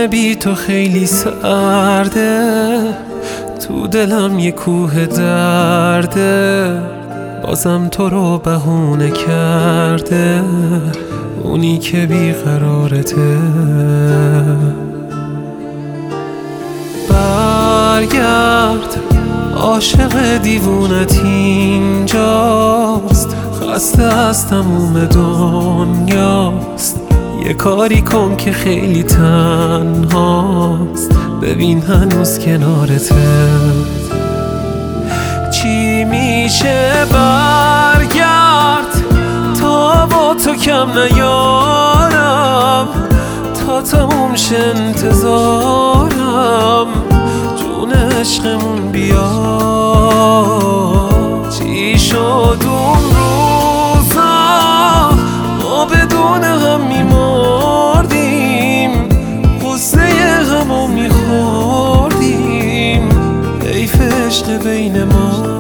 بی تو خیلی سرده، تو دلم یه کوه درده، بازم تو رو بهونه کرده اونی که بیقرارته. برگرد عاشق دیوونت اینجاست، خسته از تموم دنیاست، یه کاری کن که خیلی تنهاست، ببین هنوز کنارته. چی میشه برگرد تا با تو کم نیارم، تا تموم شه انتظارم، جون عشقمون بیا. چی شد اون روزا ما بدون هم میمردیم، غصه همو میخوردیم، حیف عشق بین ما.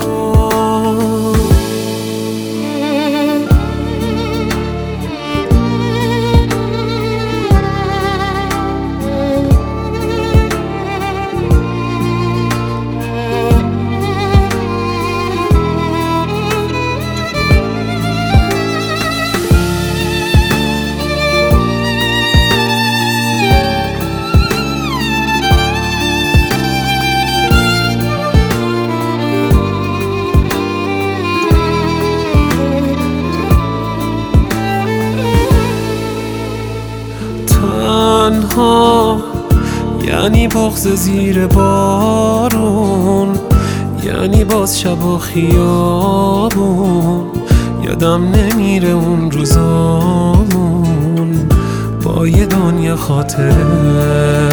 تنها یعنی بغض زیر بارون، یعنی باز شب و خیابون، یادم نمیره اون روزامون با یه دنیا خاطره.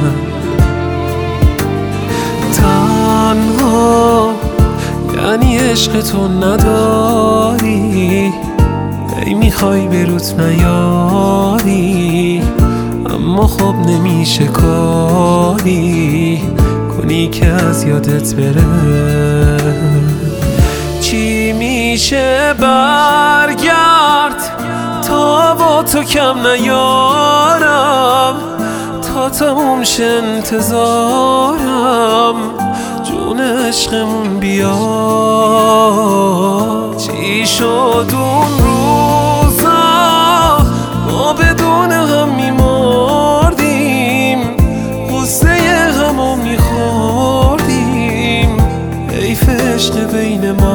تنها یعنی عشق تو نداری، ای میخوای بروت نیاری، اما خب نمیشه کاری کنی که از یادت بره. چی میشه برگرد تا با تو کم نیارم، تا تموم شه انتظارم، جون عشقمون بیا. چی شد اون روزا ما بدون هم میمردیم، غصه همو میخوردیم، حیف عشق بین ما.